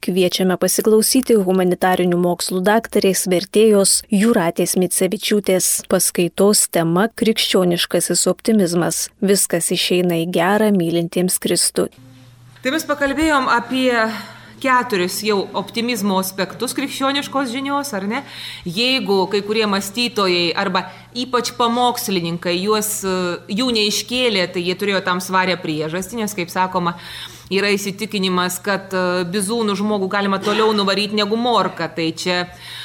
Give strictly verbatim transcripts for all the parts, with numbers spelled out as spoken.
Kviečiame pasiklausyti humanitarinių mokslų daktarės vertėjos Jūratės Micevičiūtės paskaitos tema Krikščioniškasis optimizmas. Viskas išeina į gerą mylintiems Kristų. Tai mes pakalbėjom apie keturis jau optimizmo aspektus krikščioniškos žinios, ar ne? Jeigu kai kurie mąstytojai arba ypač pamokslininkai juos, jų neiškėlė, tai jie turėjo tam svarę priežastį, nes, kaip sakoma, yra įsitikinimas, kad bizūnų žmogų galima toliau nuvaryti negu morką. Tai čia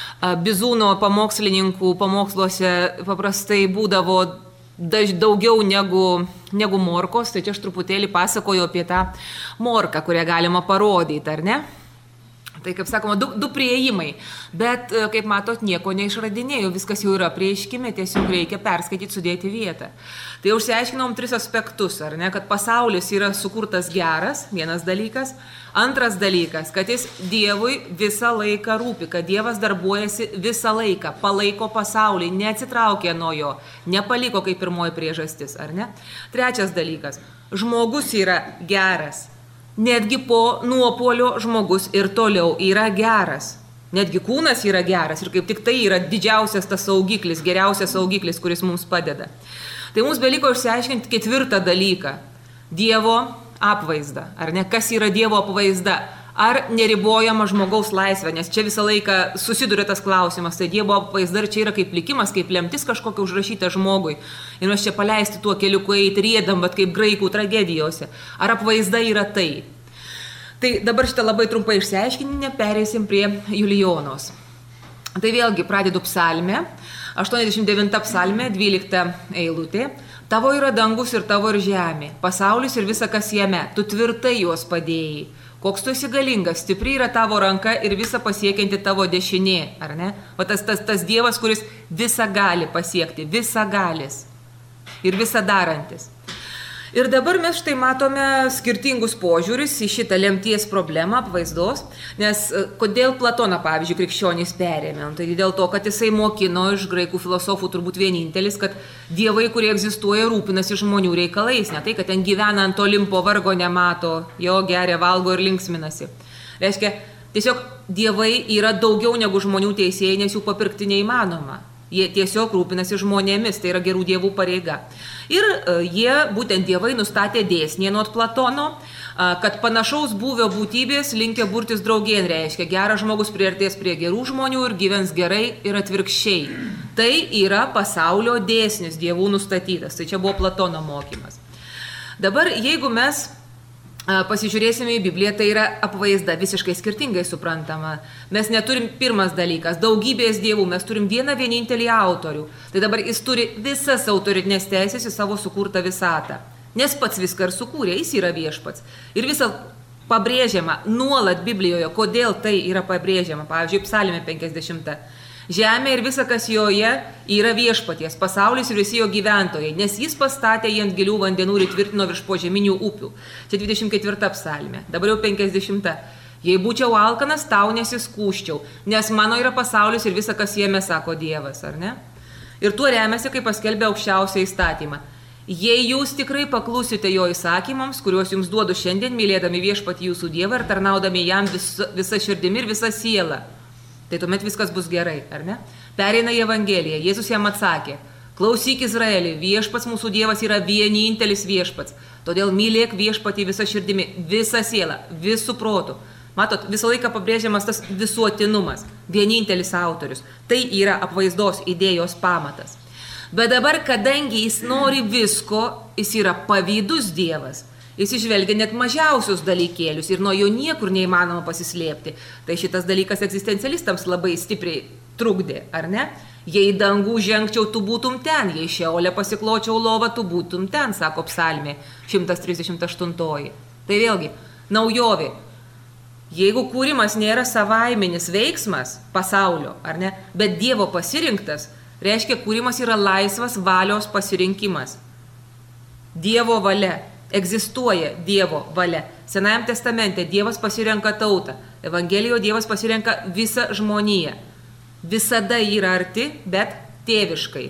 bizūno pamokslininkų pamoksluose paprastai būdavo daugiau negu, negu morkos, tai čia aš truputėlį pasakoju apie tą morką, kurią galima parodyti, ar ne? Tai, kaip sakoma, du, du prieimai, bet, kaip matot, nieko neišradinėjau, viskas jau yra prieiškime, tiesiog reikia perskaityti, sudėti vietą. Tai užsiaiškinom tris aspektus, ar ne, kad pasaulis yra sukurtas geras, vienas dalykas, antras dalykas, kad jis Dievui visą laiką rūpi, kad Dievas darbuojasi visą laiką, palaiko pasaulį, neatsitraukė nuo jo, nepaliko kaip pirmoji priežastis, ar ne? Trečias dalykas, žmogus yra geras. Netgi po nuopuolio žmogus ir toliau yra geras. Netgi kūnas yra geras ir kaip tik tai yra didžiausias tas saugiklis, geriausias saugiklis, kuris mums padeda. Tai mums beliko išsiaiškinti ketvirtą dalyką. Dievo apvaizdą. Ar ne? Kas yra Dievo apvaizda? Ar neribojama žmogaus laisvė? Nes čia visą laiką susiduria tas klausimas. Tai Dievo apvaizda ir čia yra kaip likimas, kaip lemtis kažkokia užrašyta žmogui. Ir mes čia paleisti tuo keliuku eiti riedam, bet kaip graikų tragedijose. Ar apvaizda yra tai? Tai dabar šitą labai trumpai išsiaiškinę, pereisim prie Julijonos. Tai vėlgi pradedu psalmę, aštuoniasdešimt devinta psalmė, dvylikta eilutė. Tavo yra dangus ir tavo ir žemė, pasaulis ir visa kas jame, tu tvirtai juos padėjai. Koks tu esi galingas, stipri yra tavo ranka ir visa pasiekianti tavo dešinė, ar ne? O tas, tas, tas Dievas, kuris visą gali pasiekti, visą galis ir visą darantis. Ir dabar mes štai matome skirtingus požiūris į šitą lemties problemą apvaizdos, nes kodėl Platoną, pavyzdžiui, krikščionys perėmė? Tai dėl to, kad jisai mokino iš graikų filosofų turbūt vienintelis, kad dievai, kurie egzistuoja, rūpinasi žmonių reikalais, ne tai, kad ten gyvena ant Olimpo vargo nemato, jo geria, valgo ir linksminasi. Reiškia, tiesiog dievai yra daugiau negu žmonių teisėjai, nes jų papirkti neįmanoma. Jie tiesiog rūpinasi žmonėmis, tai yra gerų dievų pareiga. Ir jie, būtent dievai, nustatė dėsnį nuo Platono, kad panašaus būvio būtybės linkia burtis draugėn, reiškia, geras žmogus priartės prie gerų žmonių ir gyvens gerai ir atvirkščiai. Tai yra pasaulio dėsnis, dievų nustatytas, tai čia buvo Platono mokymas. Dabar, jeigu mes pasižiūrėsime į Bibliją, tai yra apvaizda, visiškai skirtingai suprantama. Mes neturim pirmas dalykas, daugybės dievų, mes turim vieną vienintelį autorių. Tai dabar jis turi visas autoritinės teisės į savo sukurtą visatą. Nes pats viską ir sukūrė, jis yra viešpats. Ir visą pabrėžiama nuolat Biblijoje, kodėl tai yra pabrėžiama. Pavyzdžiui, psalmė penkiasdešimta. Žemė ir visa, kas joje, yra viešpaties, pasaulis ir visi jo gyventojai, nes jis pastatė jį ant gilių vandenų ir įtvirtino virš požeminių upių. Čia dvidešimt ketvirta psalmė, dabar jau penkiasdešimta. Jei būčiau alkanas, tau nesiskūščiau, nes mano yra pasaulis ir visa, kas jame, sako Dievas, ar ne? Ir tuo remiasi, kai paskelbė aukščiausią įstatymą. Jei jūs tikrai paklusite jo įsakymams, kuriuos jums duodu šiandien, mylėdami viešpatį jūsų Dievą ir tarnaudami jam vis, visa širdimi ir visa siela, tai tuomet viskas bus gerai, ar ne? Pereina į Evangeliją, Jėzus jam atsakė, klausyk Izraeli, viešpats mūsų Dievas yra vienintelis viešpats, todėl mylėk viešpatį visą širdimi, visą sielą, visų protų. Matot, visą laiką pabrėžiamas tas visuotinumas, vienintelis autorius, tai yra apvaizdos idėjos pamatas. Bet dabar, kadangi jis nori visko, jis yra pavydus Dievas, jis išvelgia net mažiausius dalykėlius ir nuo jo niekur neįmanoma pasislėpti. Tai šitas dalykas egzistencialistams labai stipriai trukdė, ar ne? Jei dangų žengčiau, tu būtum ten, jei šeolę pasikločiau lovą, tu būtum ten, sako psalmė šimtas trisdešimt aštuntoji. Tai vėlgi, naujovė. Jeigu kūrimas nėra savaiminis veiksmas pasaulio, ar ne, bet Dievo pasirinktas, reiškia, kūrimas yra laisvas valios pasirinkimas. Dievo valia. Egzistuoja Dievo valia. Senajam testamente Dievas pasirenka tautą. Evangelijoje Dievas pasirenka visą žmoniją. Visada yra arti, bet tėviškai.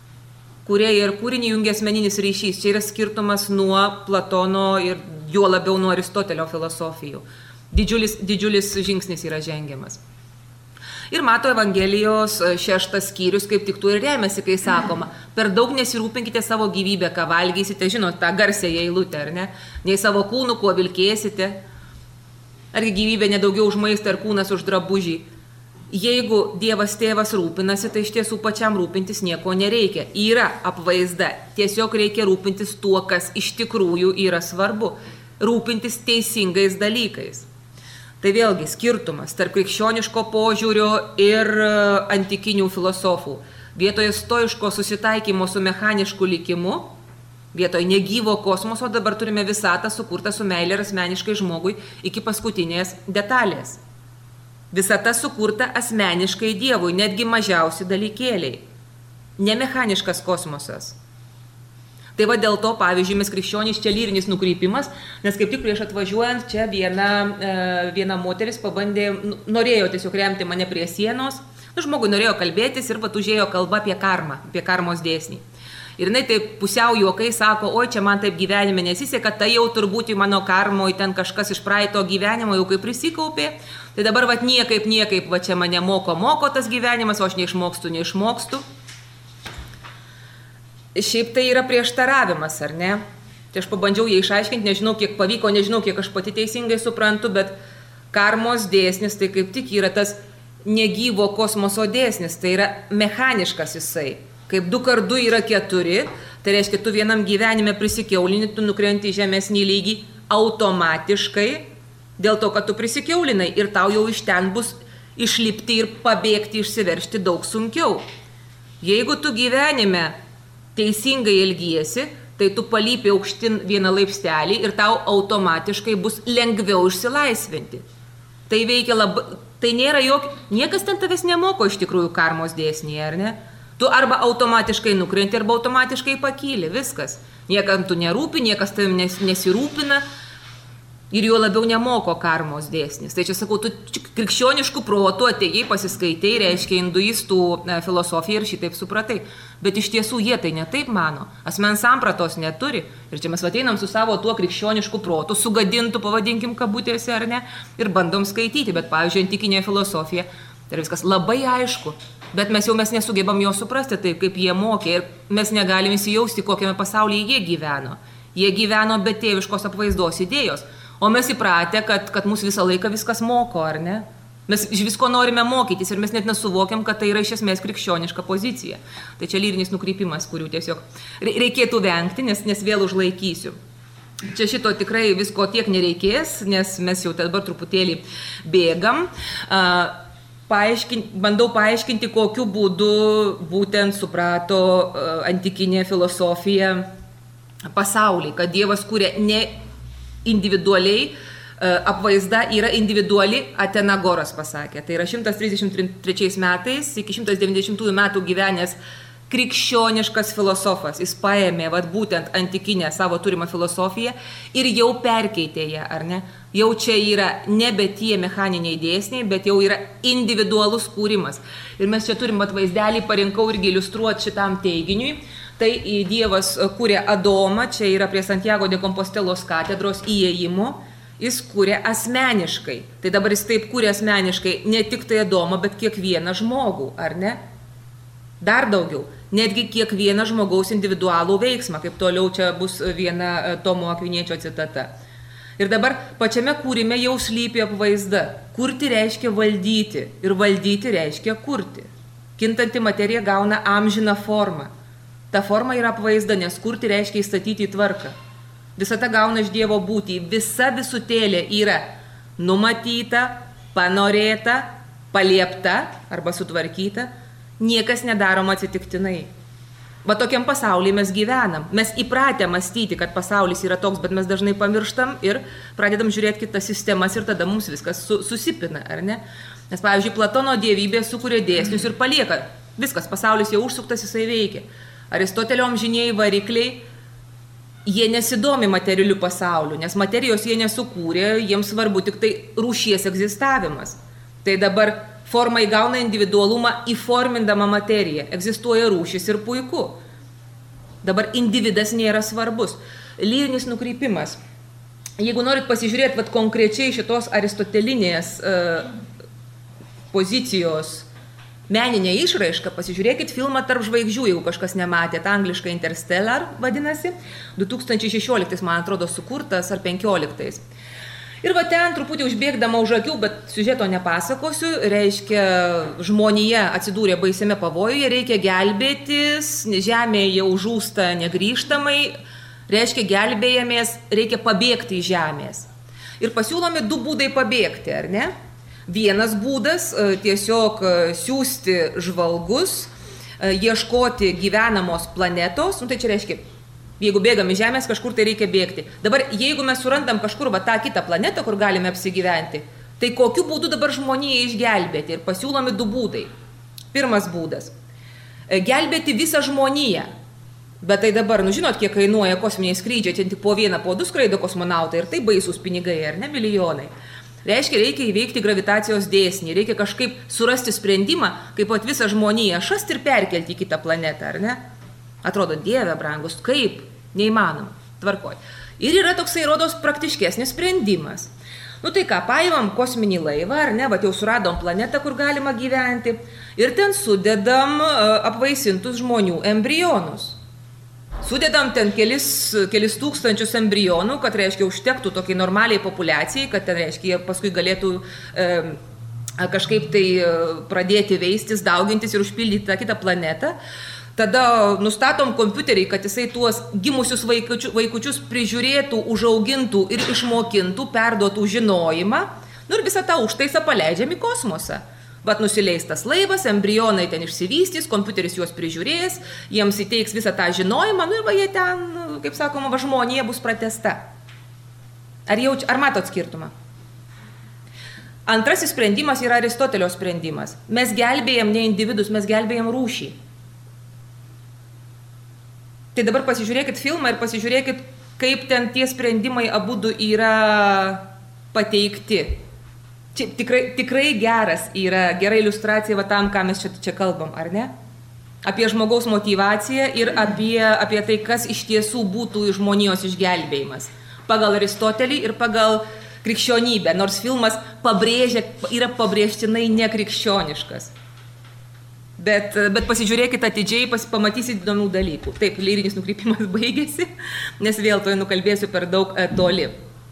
Kūrėja ir kūrinį jungia asmeninis ryšys. Čia yra skirtumas nuo Platono ir juo labiau nuo Aristotelio filosofijų. didžiulis, didžiulis žingsnis yra žengiamas. Ir Mato Evangelijos šeštas skyrius kaip tik tuo ir remiasi, kai sakoma, per daug nesirūpinkite savo gyvybę, ką valgysite, žinot, tą garsėją eilutę, ar ne? Nei savo kūnų, kuo vilkėsite. Argi gyvybė nedaugiau už maistą, ar kūnas už drabužį. Jeigu Dievas tėvas rūpinasi, tai iš tiesų pačiam rūpintis nieko nereikia. Yra apvaizda, tiesiog reikia rūpintis tuo, kas iš tikrųjų yra svarbu. Rūpintis teisingais dalykais. Tai vėlgi skirtumas tarp krikščioniško požiūrio ir antikinių filosofų. Vietoje stoiško susitaikymo su mechanišku likimu, vietoje negyvo kosmoso dabar turime visatą sukurtą su meilė ir asmeniškai žmogui iki paskutinės detalės. Visata sukurta asmeniškai Dievui, netgi mažiausi dalykėliai. Ne mechaniškas kosmosas. Tai va dėl to, pavyzdžiui, mes krikščionys čia lyrinis nukrypimas, nes kaip tik prieš atvažiuojant čia viena, viena moteris pabandė, norėjo tiesiog remti mane prie sienos, nu, žmogui norėjo kalbėtis ir pat užėjo kalba apie karmą, apie karmos dėsnį. Ir jinai taip pusiau juokai sako, oi, čia man taip gyvenime nesiseka, tai jau turbūt į mano karmoj ten kažkas iš praeito gyvenimo jau kaip prisikaupė, tai dabar va niekaip, niekaip, va čia mane moko, moko tas gyvenimas, o aš neišmokstu, neišmokstu. Šiaip tai yra prieštaravimas, ar ne? Tai aš pabandžiau jį išaiškinti, nežinau, kiek pavyko, nežinau, kiek aš pati teisingai suprantu, bet karmos dėsnis tai kaip tik yra tas negyvo kosmoso dėsnis, tai yra mechaniškas jisai. Kaip du kart du yra keturi, tai reiškia, tu vienam gyvenime prisikeulinį, tu nukrenti į žemesnį lygį automatiškai, dėl to, kad tu prisikeulinai ir tau jau iš ten bus išlipti ir pabėgti, išsiveršti daug sunkiau. Jeigu tu gyvenime teisingai elgiesi, tai tu palypi aukštin vieną laipstelį ir tau automatiškai bus lengviau išsilaisvinti. Tai veikia labai, tai nėra jok, niekas ten tavęs nemoko iš tikrųjų karmos dėsnį, ar ne? Tu arba automatiškai nukrenti, arba automatiškai pakyli, viskas. Niekam tu nerūpi, niekas tavim nes, nesirūpina ir jo labiau nemoko karmos dėsnis. Tai čia sakau, tu krikščioniškų protų atėjai, pasiskaitai, reiškia hinduistų filosofiją ir šitaip supratai. Bet iš tiesų jie tai ne taip mano. Asmens sampratos neturi. Ir čia mes ateinam su savo tuo krikščionišku protu, sugadintų, pavadinkim kabutėse ar ne, ir bandom skaityti. Bet, pavyzdžiui, antikinė filosofija, tai yra viskas labai aišku. Bet mes jau mes nesugebam jo suprasti taip, kaip jie mokė. Ir mes negalim įsijausti, kokiame pasaulyje jie gyveno. Jie gyveno be tėviškos apvaizdos idėjos. O mes įpratę, kad, kad mūsų visą laiką viskas moko, ar ne? Mes iš visko norime mokytis ir mes net nesuvokiam, kad tai yra iš esmės krikščioniška pozicija. Tai čia lyrinis nukrypimas, kurių tiesiog reikėtų vengti, nes, nes vėl užlaikysiu. Čia šito tikrai visko tiek nereikės, nes mes jau dabar truputėlį bėgam. Paaiškin, bandau paaiškinti, kokiu būdu būtent suprato antikinė filosofija pasaulį, kad Dievas kūrė ne individualiai, apvaizda yra individuali, Atenagoras pasakė. Tai yra šimtas trisdešimt trečiais metais iki šimtas devyniasdešimtųjų metų gyvenęs krikščioniškas filosofas. Jis paėmė vat, būtent antikinę savo turimą filosofiją ir jau perkeitė ją, ar ne? Jau čia yra nebe tie mechaniniai dėsniai, bet jau yra individualus kūrimas. Ir mes čia turim atvaizdelį, parinkau irgi iliustruoti šitam teiginiui. Tai Dievas kūrė Adomą, čia yra prie Santiago de Compostelos katedros įėjimo, jis kūrė asmeniškai. Tai dabar jis taip kūrė asmeniškai ne tik tai Adomą, bet kiekvieną žmogų, ar ne? Dar daugiau, netgi kiekvieną žmogaus individualų veiksmą, kaip toliau čia bus viena Tomo Akviniečio citata. Ir dabar pačiame kūrime jau slypi apvaizda. Kurti reiškia valdyti ir valdyti reiškia kurti. Kintanti materija gauna amžiną formą. Ta forma yra apvaizda, nes kurti reiškia įstatyti į tvarką. Visata gauna iš Dievo būtį. Visa visutėlė yra numatyta, panorėta, paliepta arba sutvarkyta. Niekas nedaroma atsitiktinai. Va tokiam pasaulyje mes gyvenam. Mes įpratę mąstyti, kad pasaulis yra toks, bet mes dažnai pamirštam ir pradedam žiūrėti kitas sistemas ir tada mums viskas su, susipina, ar ne? Nes, pavyzdžiui, Platono dievybė sukuria dėsnius ir palieka. Viskas, pasaulis jau užsuktas, jisai veikia. Aristotelio amžinieji varikliai, jie nesidomi materialiu pasauliu, nes materijos jie nesukūrė, jiems svarbu tik tai rūšies egzistavimas. Tai dabar forma įgauna individualumą įformindama materiją. Egzistuoja rūšis ir puiku. Dabar individas nėra svarbus. Lyrinis nukrypimas. jeigu norit pasižiūrėti vat, konkrečiai šitos aristotelinės uh, pozicijos meninę išraišką, pasižiūrėkit filmą Tarp žvaigždžių, jeigu kažkas nematėt, angliškai Interstellar vadinasi, du tūkstančiai šešioliktais, man atrodo, sukurtas ar penkioliktais. Ir va ten truputį užbėgdama už akių, bet siužeto nepasakosiu, reiškia, žmonija atsidūrė baisiame pavojuje, reikia gelbėtis, žemė jau žūsta negrįžtamai, reiškia, gelbėjamės, reikia pabėgti iš žemės. Ir pasiūlomi du būdai pabėgti, ar ne? Vienas būdas tiesiog siųsti žvalgus, ieškoti gyvenamos planetos, nu tai čia reiškia, jeigu bėgam į žemės, kažkur tai reikia bėgti. Dabar, jeigu mes surandam kažkur va, tą kitą planetą, kur galime apsigyventi, tai kokiu būdu dabar žmoniją išgelbėti? Ir pasiūlomi du būdai. Pirmas būdas. Gelbėti visą žmoniją. Bet tai dabar, nu žinot, kiek kainuoja kosminiai skrydžiai, čia tik po vieną, po du skraido kosmonautai ir tai baisūs pinigai, ar ne, milijonai. Reiškia, reikia įveikti gravitacijos dėsnį, reikia kažkaip surasti sprendimą, kaip pat visą žmoniją šast ir perkelti į kitą planetą, ar ne? Atrodo, Dieve brangus, kaip? Neįmanoma, tvarkoj. Ir yra toksai, rodos, praktiškesnis sprendimas. Nu tai ką, paimam kosminį laivą, ar ne, va jau suradom planetą, kur galima gyventi, ir ten sudedam apvaisintus žmonių embrionus. Sudedam ten kelis, kelis tūkstančius embrionų, kad, reiškia, užtektų tokiai normaliai populiacijai, kad ten, reiškia, jie paskui galėtų e, kažkaip tai pradėti veistis, daugintis ir užpildyti tą kitą planetą. Tada nustatom kompiuterį, kad jisai tuos gimusius vaikučius, vaikučius prižiūrėtų, užaugintų ir išmokintų, perduotų žinojimą. Nu ir visą tą užtaisą paleidžiam į kosmosą. Vat nusileis tas laivas, embrionai ten išsivystys, kompiuteris juos prižiūrės, jiems įteiks visą tą žinojimą, nu ir va jie ten, kaip sakoma, va žmonija bus pratęsta. Ar, jauč, ar matot skirtumą? Antrasis sprendimas yra Aristotelio sprendimas. Mes gelbėjam ne individus, mes gelbėjam rūšį. Tai dabar pasižiūrėkit filmą ir pasižiūrėkit, kaip ten tie sprendimai abudu yra pateikti. Čia tikrai, tikrai geras yra, gera iliustracija va tam, ką mes čia, čia kalbam, ar ne? Apie žmogaus motyvaciją ir apie, apie tai, kas iš tiesų būtų žmonijos išgelbėjimas. Pagal Aristotelį ir pagal krikščionybę, nors filmas pabrėžia, yra pabrėžtinai nekrikščioniškas. Bet, bet pasižiūrėkite atidžiai, pamatysit įdomių dalykų. Taip, lyrinis nukrypimas baigėsi, nes vėl to nukalbėsiu per daug toli.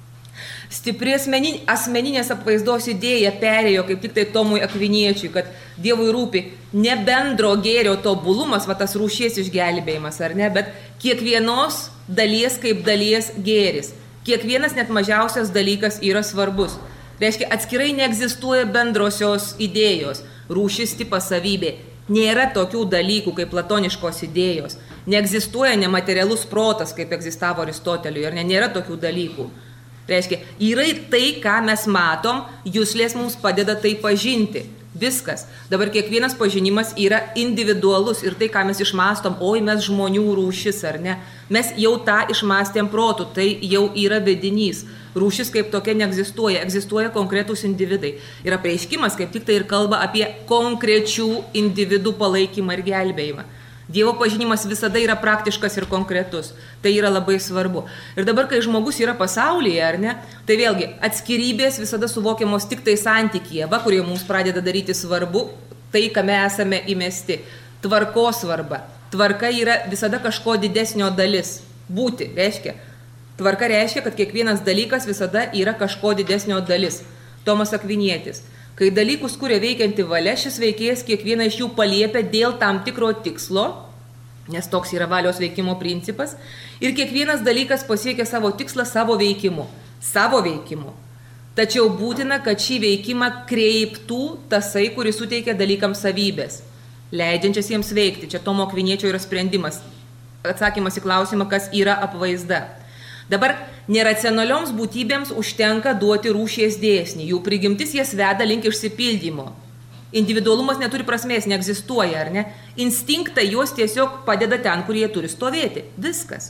Stipri asmenin, asmeninės apvaizdos idėja perėjo kaip tik tai Tomui Akviniečiui, kad Dievui rūpi ne bendro gėrio tobulumas, va tas rūšies išgelbėjimas, ar ne, bet kiekvienos dalies kaip dalies gėris. Kiekvienas net mažiausias dalykas yra svarbus. Reiškia, atskirai neegzistuoja bendrosios idėjos, rūšis tipas savybė. Nėra tokių dalykų kaip platoniškos idėjos. Neegzistuoja nematerialus protas, kaip egzistavo Aristoteliui, ir ne, nėra tokių dalykų. Reiškia, yra tai, ką mes matom, juslės mums padeda tai pažinti. Viskas. Dabar kiekvienas pažinimas yra individualus ir tai, ką mes išmastom, oi mes žmonių rūšis, ar ne? Mes jau tą išmastėm protų, tai jau yra vedinys. Rūšis kaip tokia neegzistuoja, egzistuoja konkretūs individai. Ir apreiškimas kaip tik tai ir kalba apie konkrečių individų palaikymą ir gelbėjimą. Dievo pažinimas visada yra praktiškas ir konkretus. Tai yra labai svarbu. Ir dabar, kai žmogus yra pasaulyje, ar ne, tai vėlgi atskirybės visada suvokiamos tik tai santykyje, va, kurie mums pradeda daryti svarbu, tai, kame esame įmesti. Tvarkos svarba. Tvarka yra visada kažko didesnio dalis. Būti, reiškia. Tvarka reiškia, kad kiekvienas dalykas visada yra kažko didesnio dalis. Tomas Akvinietis. Kai dalykus kuria veikianti valia, šis veikėjas kiekvieną iš jų paliepia dėl tam tikro tikslo, nes toks yra valios veikimo principas, ir kiekvienas dalykas pasiekia savo tikslą savo veikimu. Savo veikimu. Tačiau būtina, kad šį veikimą kreiptų tasai, kuris suteikia dalykams savybės, leidžiančias jiems veikti. Čia Tomo Akviniečio yra sprendimas. Atsakymas į klausimą, kas yra apvaizda. Dabar neracionalioms būtybėms užtenka duoti rūšies dėsnį, jų prigimtis jas veda link išsipildymo. Individualumas neturi prasmės, neegzistuoja, ar ne? Instinktai juos tiesiog padeda ten, kur jie turi stovėti. Viskas.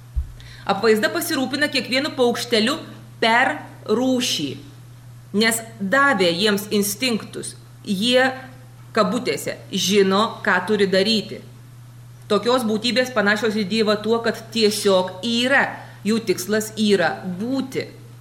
Apvaizda pasirūpina kiekvienu paukšteliu per rūšį, nes davė jiems instinktus. Jie, kabutėse, žino, ką turi daryti. Tokios būtybės panašios į Dievą tuo, kad tiesiog yra. Jų tikslas yra būti.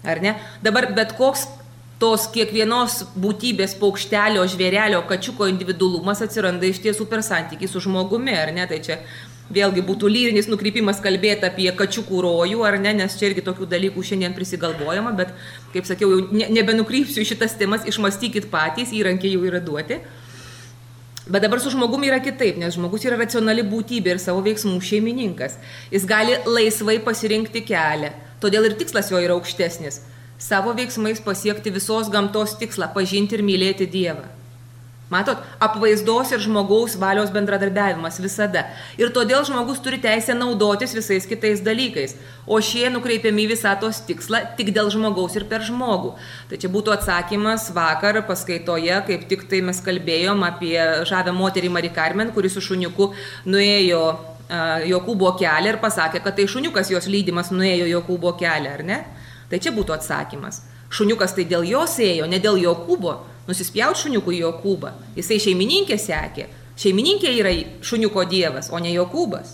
Ar ne? Dabar bet koks tos kiekvienos būtybės paukštelio, žvėrelio, kačiuko individualumas atsiranda iš tiesų per santykį su žmogumi, ar ne? Tai čia vėlgi būtų lyrinis nukrypimas kalbėti apie kačiukų rojų, ar ne, nes čia irgi tokių dalykų šiandien prisigalvojama, bet, kaip sakiau, jau ne, nebenukrypsiu šitas temas, išmastykit patys, įrankiai jau yra duoti. Bet dabar su žmogumi yra kitaip, nes žmogus yra racionali būtybė ir savo veiksmų šeimininkas. Jis gali laisvai pasirinkti kelią, todėl ir tikslas jo yra aukštesnis. Savo veiksmais pasiekti visos gamtos tikslą, pažinti ir mylėti Dievą. Matot, apvaizdos ir žmogaus valios bendradarbiavimas visada. Ir todėl žmogus turi teisę naudotis visais kitais dalykais, o šie nukreipiami į visatos tikslą tik dėl žmogaus ir per žmogų. Tai čia būtų atsakymas vakar paskaitoje, kaip tik tai mes kalbėjom apie žavę moterį Mari Karmen, kuris su šuniuku nuėjo uh, Jokūbo kelią ir pasakė, kad tai šuniukas jos lydimas nuėjo Jokūbo kelią, ar ne? Tai čia būtų atsakymas. Šuniukas tai dėl jos ėjo, ne dėl Jokūbo. Nusispjaut šuniukų į Jokūbą. Jisai šeimininkė sekė. Šeimininkė yra šuniuko dievas, o ne Jokūbas.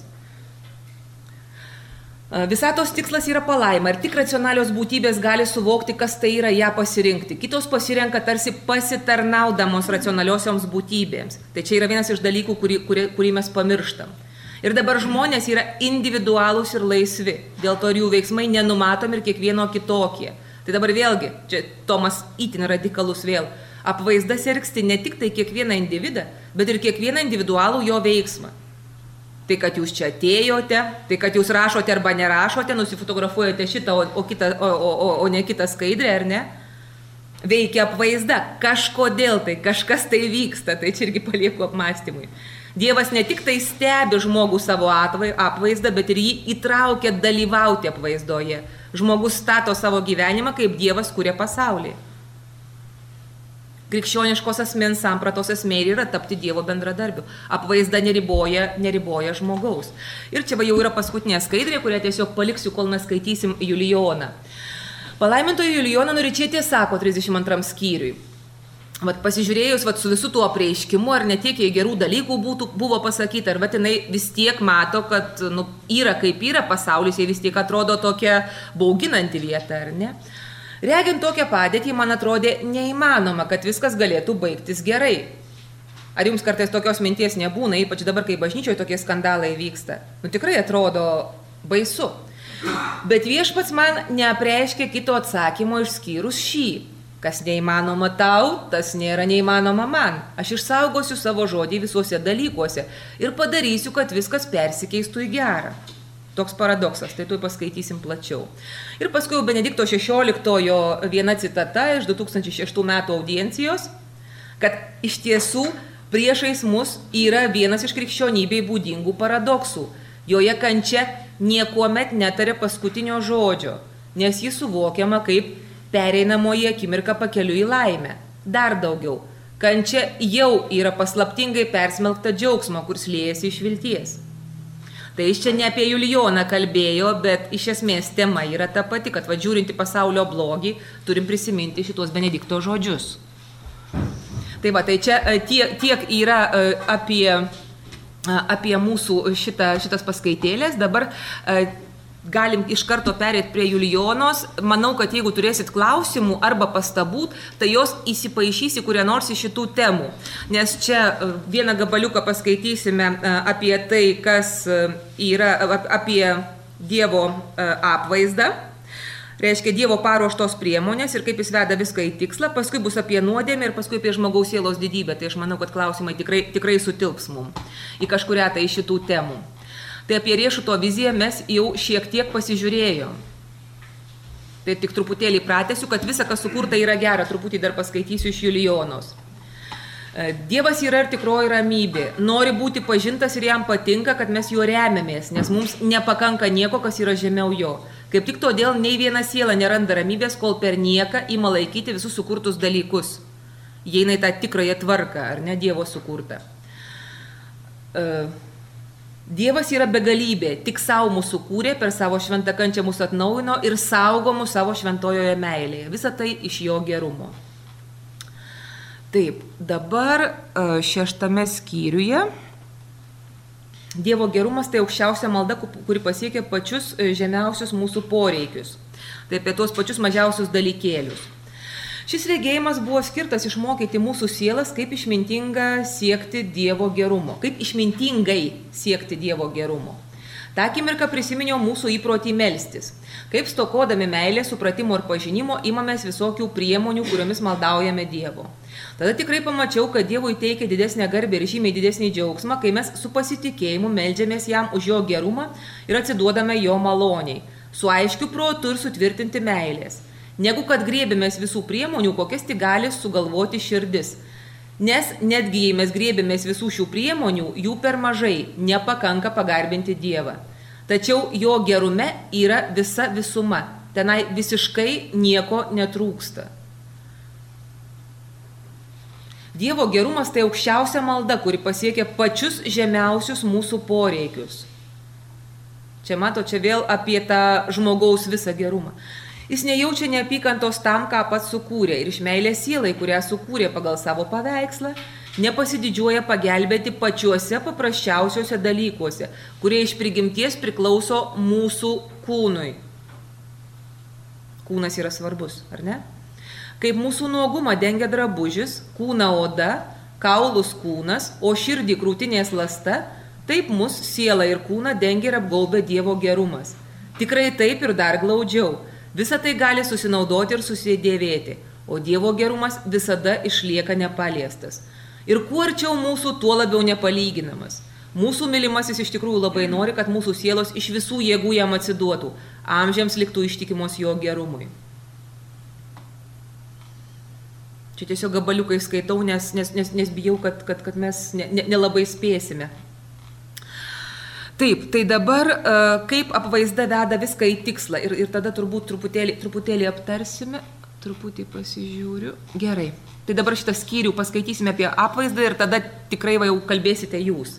Visatos tikslas yra palaima ir tik racionalios būtybės gali suvokti, kas tai yra, ją pasirinkti. Kitos pasirenka tarsi pasitarnaudamos racionaliosioms būtybėms. Tai čia yra vienas iš dalykų, kurį, kurį, kurį mes pamirštam. Ir dabar žmonės yra individualūs ir laisvi. Dėl to jų veiksmai nenumatomi ir kiekvieno kitokie. Tai dabar vėlgi, čia Tomas itin radikalus vėl. Apvaizda sergsti ne tik tai kiekvieną individą, bet ir kiekvieną individualų jo veiksmą. Tai, kad jūs čia atėjote, tai, kad jūs rašote arba nerašote, nusifotografuojate šitą, o, o, kitą, o, o, o ne kitą skaidrę, ar ne? Veikia apvaizda. Kažkodėl tai, kažkas tai vyksta, tai čia irgi palieku apmąstymui. Dievas ne tik tai stebi žmogų savo apvaizdą, bet ir jį įtraukia dalyvauti apvaizdoje. Žmogus stato savo gyvenimą, kaip Dievas kuria pasaulį. Krikščioniškos asmens sampratos esmė yra tapti Dievo bendradarbiu. Apvaizda neriboja, neriboja žmogaus. Ir čia va jau yra paskutinė skaidrė, kurią tiesiog paliksiu, kol mes skaitysim Julijoną. Palaimintoji Julijona Noričietė sako trisdešimt antram skyriui. Vat pasižiūrėjus vat, su visų tuo apreiškimu, ar netiek jai gerų dalykų būtų, buvo pasakyta, ar vat, jinai vis tiek mato, kad nu, yra kaip yra pasaulis, jai vis tiek atrodo tokia bauginanti vieta, ar ne? Regint tokią padėtį, man atrodė neįmanoma, kad viskas galėtų baigtis gerai. Ar jums kartais tokios minties nebūna, ypač dabar, kai bažnyčioje tokie skandalai vyksta? Nu tikrai atrodo baisu. Bet viešpats man neapreiškė kito atsakymo išskyrus šį. Kas neįmanoma tau, tas nėra neįmanoma man. Aš išsaugosiu savo žodį visuose dalykuose ir padarysiu, kad viskas persikeistų į gerą. Toks paradoksas, tai tuoj paskaitysim plačiau. Ir paskui Benedikto šešioliktojo viena citata iš du tūkstančiai šeštų metų audiencijos, kad iš tiesų priešais mus yra vienas iš krikščionybei būdingų paradoksų. Joje kančia niekuomet netarė paskutinio žodžio, nes jis suvokiama kaip pereinamoji akimirka pakeliu į laimę. Dar daugiau, kančia jau yra paslaptingai persmelkta džiaugsmo, kur liejasi iš vilties. Tai jis čia ne apie Julijoną kalbėjo, bet iš esmės tema yra ta pati, kad va žiūrinti pasaulio blogį, turim prisiminti šitos Benedikto žodžius. Tai va, tai čia tiek, tiek yra apie, apie mūsų šitą, šitas paskaitėlės. Dabar galim iš karto perėti prie Julijonos. Manau, kad jeigu turėsit klausimų arba pastabų, tai jos įsipaišys į kurią nors iš šitų temų. Nes čia vieną gabaliuką paskaitysime apie tai, kas yra, apie Dievo apvaizdą. Reiškia Dievo paruoštos priemonės ir kaip jis veda viską į tikslą. Paskui bus apie nuodėmę ir paskui apie žmogaus sielos didybę. Tai aš manau, kad klausimai tikrai, tikrai sutilps mums į kažkurią tai iš šitų temų. Tai apie riešuto viziją mes jau šiek tiek pasižiūrėjom. Tai tik truputėlį pratęsiu, kad visa, kas sukurta, yra gera. Truputį dar paskaitysiu iš Julijonos. Dievas yra ir tikroji ramybė. Nori būti pažintas ir jam patinka, kad mes juo remiamės, nes mums nepakanka nieko, kas yra žemiau jo. Kaip tik todėl nei viena siela neranda ramybės, kol per nieką ima laikyti visus sukurtus dalykus. Įeina į tą tikrąją tvarką, ar ne Dievo sukurtą. Uh, Dievas yra begalybė, tik savo mūsų kūrė, per savo šventą kančią mūsų atnaujino ir saugo mūsų savo šventojoje meilėje. Visa tai iš jo gerumo. Taip, dabar šeštame skyriuje Dievo gerumas tai aukščiausia malda, kuri pasiekia pačius žemiausius mūsų poreikius. Tai apie tuos pačius mažiausius dalykėlius. Šis regėjimas buvo skirtas išmokyti mūsų sielas, kaip išmintinga siekti Dievo gerumo, kaip išmintingai siekti Dievo gerumo. Ta akimirka prisiminiau mūsų įprotį melstis, kaip stokodami meilės, supratimo ir pažinimo imamės visokių priemonių, kuriomis maldaujame Dievo. Tada tikrai pamačiau, kad Dievui teikia didesnę garbę ir žymiai didesnį džiaugsmą, kai mes su pasitikėjimu meldžiamės jam už jo gerumą ir atsiduodame jo maloniai, su aiškiu protu ir sutvirtinti meilės, negu kad griebėmės visų priemonių, kokias tik gali sugalvoti širdis. Nes netgi jei mes griebėmės visų šių priemonių, jų per mažai, nepakanka pagarbinti Dievą. Tačiau jo gerume yra visa visuma, tenai visiškai nieko netrūksta. Dievo gerumas tai aukščiausia malda, kuri pasiekia pačius žemiausius mūsų poreikius. Čia mato, čia vėl apie tą žmogaus visą gerumą. Jis nejaučia neapykantos tam, ką pats sukūrė, ir iš meilės sielai, kurią sukūrė pagal savo paveikslą, nepasididžiuoja pagelbėti pačiuose paprasčiausiuose dalykuose, kurie iš prigimties priklauso mūsų kūnui. Kūnas yra svarbus, ar ne? Kaip mūsų nuogumą dengia drabužis, kūną oda, kaulus kūnas, o širdį krūtinės lasta, taip mus siela ir kūną dengia ir apgaubia Dievo gerumas. Tikrai taip ir dar glaudžiau. Visa tai gali susinaudoti ir susidėvėti, o Dievo gerumas visada išlieka nepaliestas. Ir kuo arčiau mūsų, tuo labiau nepalyginamas. Mūsų mylimasis iš tikrųjų labai nori, kad mūsų sielos iš visų jėgų jam atsiduotų, amžiams liktų ištikimos jo gerumui. Čia tiesiog gabaliukai skaitau, nes, nes, nes, nes bijau, kad, kad, kad mes ne, ne, nelabai spėsime. Taip, tai dabar kaip apvaizda veda viską į tikslą ir, ir tada turbūt truputėlį, truputėlį aptarsime, truputį pasižiūriu. Gerai, tai dabar šitą skyrių paskaitysime apie apvaizdą ir tada tikrai va jau kalbėsite jūs.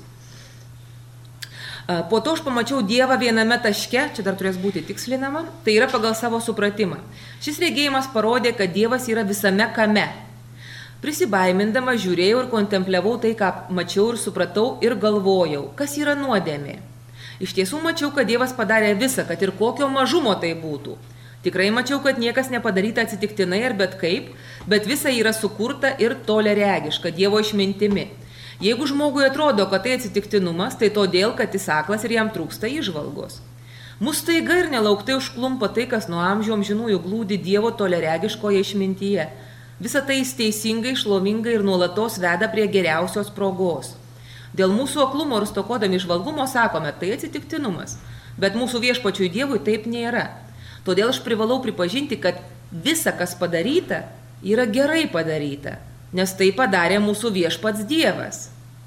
Po to aš pamačiau Dievą viename taške, čia dar turės būti tikslinama, tai yra pagal savo supratimą. Šis regėjimas parodė, kad Dievas yra visame kame. Prisibaimindama žiūrėjau ir kontempliavau tai, ką mačiau ir supratau ir galvojau, kas yra nuodėmė. Iš tiesų mačiau, kad Dievas padarė visą, kad ir kokio mažumo tai būtų. Tikrai mačiau, kad niekas nepadaryta atsitiktinai ar bet kaip, bet visa yra sukurta ir toliaregiška Dievo išmintimi. Jeigu žmogui atrodo, kad tai atsitiktinumas, tai todėl, kad jis aklas ir jam trūksta įžvalgos. Mus staiga ir nelauktai užklumpa tai, kas nuo amžių amžinųjų glūdi Dievo toliaregiškoje išmintyje. Visa tai jis teisingai, šlovingai ir nuolatos veda prie geriausios progos. Dėl mūsų aklumo ir stokodami įžvalgumo sakome, tai atsitiktinumas, bet mūsų viešpačiui Dievui taip nėra. Todėl aš privalau pripažinti, kad visa, kas padaryta, yra gerai padaryta, nes tai padarė mūsų viešpats Dievas.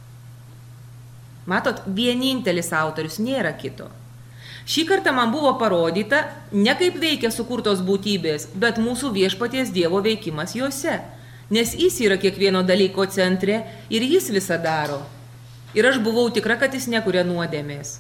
Matot, vienintelis autorius, nėra kito. Šį kartą man buvo parodyta ne kaip veikia sukurtos būtybės, bet mūsų viešpaties Dievo veikimas juose, nes jis yra kiekvieno dalyko centre ir jis visą daro. Ir aš buvau tikra, kad jis nekuria nuodėmės.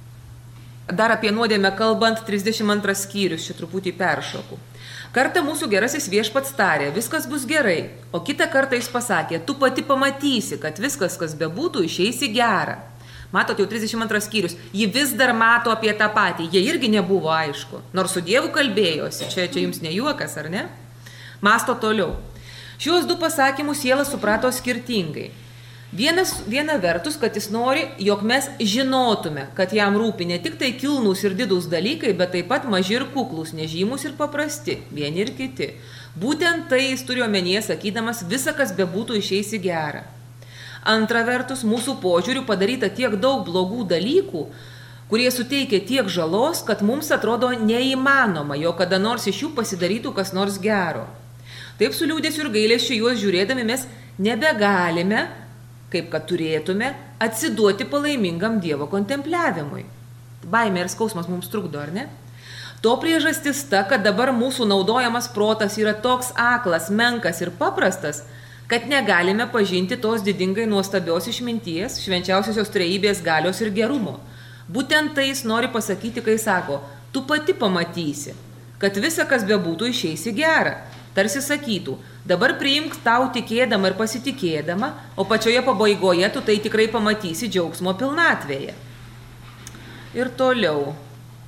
Dar apie nuodėmę kalbant, trisdešimt antras skyrius, čia truputį peršoku. Kartą mūsų gerasis viešpats tarė, viskas bus gerai, o kitą kartą jis pasakė, tu pati pamatysi, kad viskas, kas bebūtų, išeis į gerą. Matot, jau trisdešimt antras skyrius, ji vis dar mato apie tą patį, jie irgi nebuvo aišku, nors su Dievu kalbėjosi, čia, čia jums ne juokas, ar ne? Masto toliau. Šiuos du pasakymus siela suprato skirtingai. Vienas, viena vertus, kad jis nori, jog mes žinotume, kad jam rūpi ne tik tai kilnūs ir didūs dalykai, bet taip pat maži ir kuklūs, nežymus ir paprasti, vieni ir kiti. Būtent tai jis turi omenyje, sakydamas, visa, kas bebūtų, išeis į gerą. Antra vertus, mūsų požiūrių padaryta tiek daug blogų dalykų, kurie suteikia tiek žalos, kad mums atrodo neįmanoma, jo kada nors iš jų pasidarytų kas nors gero. Taip su liūdėsiu ir gailesčiu juos žiūrėdami mes nebegalime, kaip kad turėtume, atsiduoti palaimingam Dievo kontempliavimui. Baimė ir skausmas mums trukdo, ar ne? To priežastis ta, kad dabar mūsų naudojamas protas yra toks aklas, menkas ir paprastas, kad negalime pažinti tos didingai nuostabios išminties, švenčiausiosios trejybės galios ir gerumo. Būtent tai jis nori pasakyti, kai sako, tu pati pamatysi, kad visa, kas bebūtų, išeis į gerą. Tarsi sakytų, dabar priimk tau tikėdama ir pasitikėdama, o pačioje pabaigoje tu tai tikrai pamatysi džiaugsmo pilnatvėje. Ir toliau.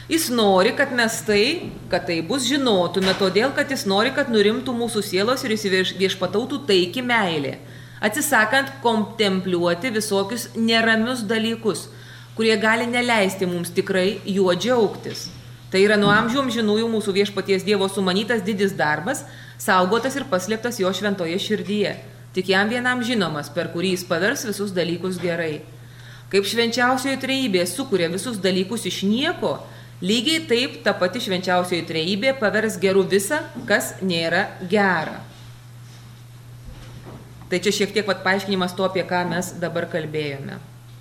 Jis nori, kad mes tai, kad tai bus žinotume, todėl, kad jis nori, kad nurimtų mūsų sielos ir įsiviešpatautų taiki meilė, atsisakant kontempliuoti visokius neramius dalykus, kurie gali neleisti mums tikrai juo džiaugtis. Tai yra nuo amžių amžinųjų mūsų viešpaties Dievo sumanytas didis darbas, saugotas ir paslėptas jo šventoje širdyje, tik jam vienam žinomas, per kurį jis pavers visus dalykus gerai. Kaip švenčiausioji trejybė sukuria visus dalykus iš nieko, lygiai taip ta pati švenčiausioji trejybė pavers geru visą, kas nėra gera. Tai čia šiek tiek vat paaiškinimas to, apie ką mes dabar kalbėjome.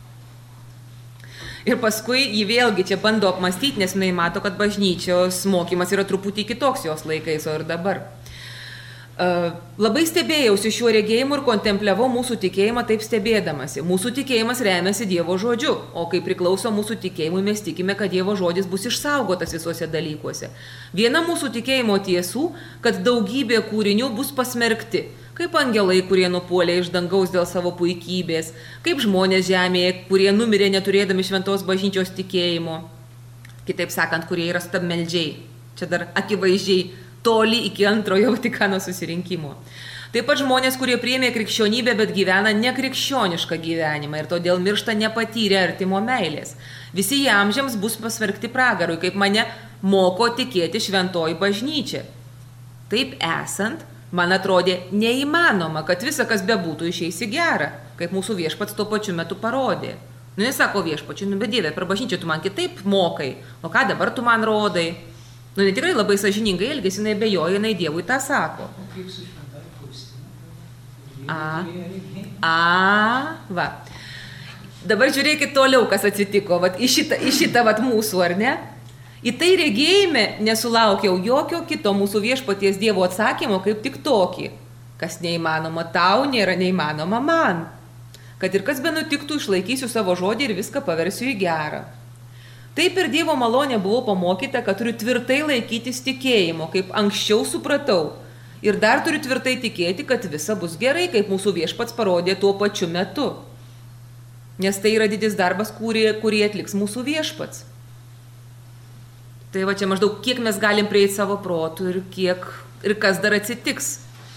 Ir paskui jį vėlgi čia bando apmastyti, nes jinai mato, kad bažnyčios mokymas yra truputį kitoks jos laikais, o ir dabar. Uh, labai stebėjausi šiuo regėjimu ir kontempliavau mūsų tikėjimą taip stebėdamasi. Mūsų tikėjimas remiasi Dievo žodžiu, o kai priklauso mūsų tikėjimui, mes tikime, kad Dievo žodis bus išsaugotas visuose dalykuose. Viena mūsų tikėjimo tiesų, kad daugybė kūrinių bus pasmerkti, kaip angelai, kurie nupuolė iš dangaus dėl savo puikybės, kaip žmonės žemėje, kurie numirė neturėdami šventos bažnyčios tikėjimo, kitaip sakant, kurie yra stabmeldžiai. Čia dar akivaizdžiai toli iki antrojo Vatikano susirinkimo. Taip pat žmonės, kurie priėmė krikščionybę, bet gyvena nekrikščionišką gyvenimą ir todėl miršta nepatyrę artimo meilės. Visi jie amžiams bus pasmerkti pragarui, kaip mane moko tikėti šventoji bažnyčia. Taip esant, man atrodė neįmanoma, kad visa, kas bebūtų, išeis į gerą, kaip mūsų viešpats tuo pačiu metu parodė. Nu, jis sako viešpačiu, nu, bet Dieve, per bažnyčią tu man kitaip mokai, o ką dabar tu man rodai? Nu, ne tikrai labai sąžiningai elgėsi, jinai bejoja, jinai Dievui tą sako. O kaip su šventai Faustina? A, a, va. Dabar žiūrėkit toliau, kas atsitiko, vat, į šitą, į šitą vat, mūsų, ar ne? Į tai regėjime nesulaukiau jokio kito mūsų viešpaties Dievo atsakymo, kaip tik tokį. Kas neįmanoma tau, nėra neįmanoma man. Kad ir kas be nutiktų, išlaikysiu savo žodį ir viską paversiu į gerą. Taip ir Dievo malonė buvau pamokyta, kad turiu tvirtai laikytis tikėjimo, kaip anksčiau supratau. Ir dar turiu tvirtai tikėti, kad visa bus gerai, kaip mūsų viešpats parodė tuo pačiu metu. Nes tai yra didis darbas, kurį, kurį atliks mūsų viešpats. Tai va čia maždaug kiek mes galim prieiti savo protų ir, kiek, ir kas dar atsitiks.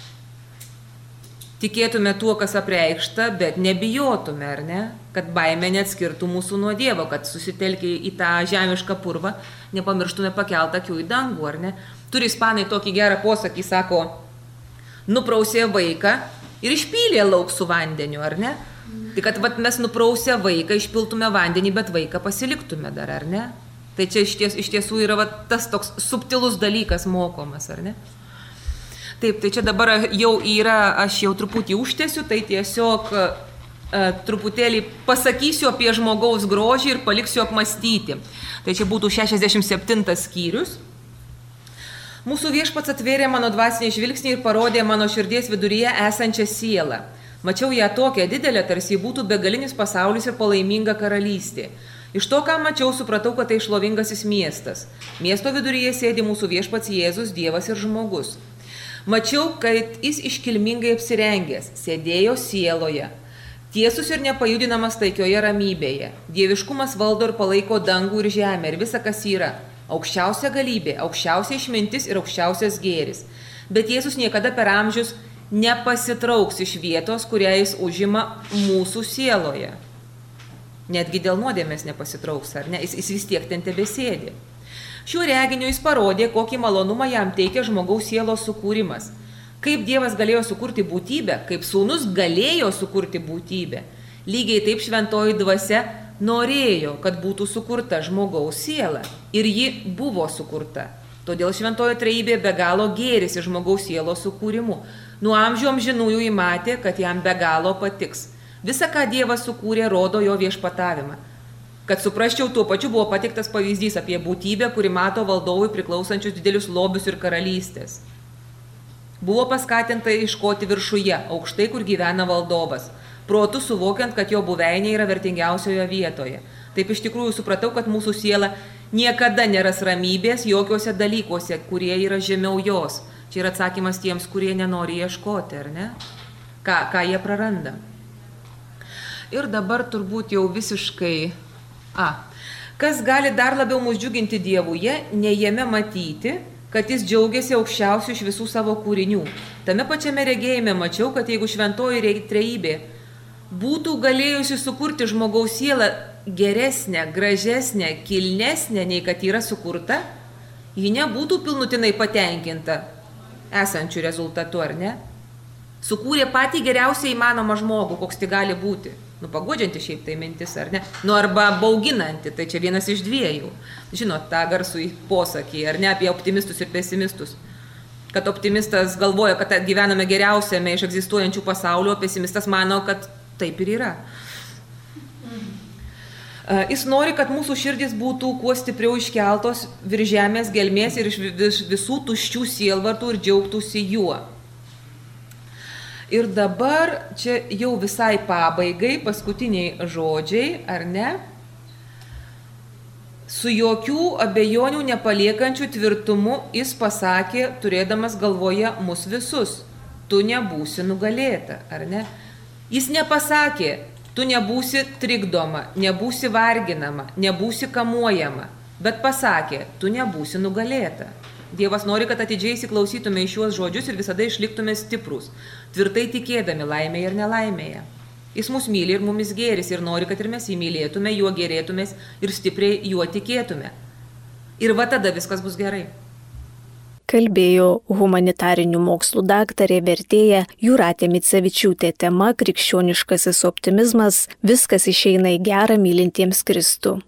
Tikėtume tuo, kas apreikšta, bet nebijotume, ar ne? Kad baimė neatskirtų mūsų nuo Dievo, kad susitelkę į tą žemišką purvą, nepamirštume pakelt akių į dangų, ar ne? Turi ispanai tokį gerą posakį, sako, nuprausė vaiką ir išpylė lauk su vandeniu, ar ne? Tai kad vat, mes nuprausę vaiką, išpiltume vandenį, bet vaiką pasiliktume dar, ar ne? Tai čia iš, ties, iš tiesų yra vat, tas toks subtilus dalykas mokomas, ar ne? Taip, tai čia dabar jau yra, aš jau truputį užtęsiu, tai tiesiog e, truputėlį pasakysiu apie žmogaus grožį ir paliksiu apmastyti. Tai čia būtų šešiasdešimt septintas skyrius. Mūsų viešpats atvėrė mano dvasinį žvilgsnį ir parodė mano širdies viduryje esančią sielą. Mačiau ją tokią didelę, tarsi būtų begalinis pasaulis ir palaiminga karalystė. Iš to, ką mačiau, supratau, kad tai šlovingasis miestas. Miesto viduryje sėdi mūsų viešpats Jėzus, Dievas ir žmogus. Mačiau, kad jis iškilmingai apsirengęs, sėdėjo sieloje, tiesus ir nepajudinamas taikioje ramybėje. Dieviškumas valdo ir palaiko dangų ir žemę ir visa, kas yra. Aukščiausia galybė, aukščiausia išmintis ir aukščiausias gėris. Bet Jėzus niekada per amžius nepasitrauks iš vietos, kurią jis užima mūsų sieloje. Netgi dėl nuodėmės nepasitrauks, ar ne? Jis, jis vis tiek ten tebesėdi. Šiuo reginiu jis parodė, kokį malonumą jam teikia žmogaus sielos sukūrimas. Kaip Dievas galėjo sukurti būtybę, kaip Sūnus galėjo sukurti būtybę. Lygiai taip šventoji dvasia norėjo, kad būtų sukurta žmogaus siela. Ir ji buvo sukurta. Todėl šventoji trejybė be galo gėrisi žmogaus sielos sukūrimu. Nuo amžių amžinųjų įmatė, kad jam be galo patiks. Visa, ką Dievas sukūrė, rodo jo viešpatavimą. Kad suprasčiau, tuo pačiu buvo pateiktas pavyzdys apie būtybę, kuri mato valdovui priklausančius didelius lobius ir karalystės. Buvo paskatinta iškoti viršuje, aukštai, kur gyvena valdovas, protu suvokiant, kad jo buveinė yra vertingiausioje vietoje. Taip iš tikrųjų supratau, kad mūsų siela niekada neras ramybės jokiuose dalykuose, kurie yra žemiau jos. Čia yra atsakymas tiems, kurie nenori ieškoti, ar ne? Ką, ką jie praranda. Ir dabar turbūt jau visiškai... A, Kas gali dar labiau mus džiuginti Dievuje, ne jame matyti, kad jis džiaugiasi aukščiausiu iš visų savo kūrinių. Tame pačiame regėjime mačiau, kad jeigu šventoji trejybė būtų galėjusi sukurti žmogaus sielą geresnę, gražesnę, kilnesnę, nei kad yra sukurta, ji nebūtų pilnutinai patenkinta esančių rezultatų, ar ne? Sukūrė patį geriausiai įmanomą žmogų, koks tai gali būti. Nu, pagodžianti šiaip tai mintis, ar ne? Nu, arba bauginanti, tai čia vienas iš dviejų. Žinot, tą garsų posakį, ar ne, apie optimistus ir pesimistus. Kad optimistas galvoja, kad gyvename geriausiame iš egzistuojančių pasaulio, o pesimistas mano, kad taip ir yra. Jis nori, kad mūsų širdis būtų kuo stipriau iškeltos virš žemės gelmės ir iš visų tuščių sielvartų ir džiaugtųsi juo. Ir dabar čia jau visai pabaigai, paskutiniai žodžiai, ar ne? Su jokių abejonių nepaliekančių tvirtumu jis pasakė, turėdamas galvoje mus visus, tu nebūsi nugalėta, ar ne? Jis nepasakė, tu nebūsi trikdoma, nebūsi varginama, nebūsi kamuojama, bet pasakė, tu nebūsi nugalėta. Dievas nori, kad atidžiai įsiklausytume į šiuos žodžius ir visada išliktume stiprus, tvirtai tikėdami laimėje ir nelaimėje. Jis mus myli ir mumis gėris ir nori, kad ir mes jį mylėtume, juo gerėtumės ir stipriai juo tikėtume. Ir va tada viskas bus gerai. Kalbėjo humanitarinių mokslų daktarė vertėja Jūratė Micevičiūtė, tema krikščioniškasis optimizmas, viskas išeina į gerą mylintiems Kristų.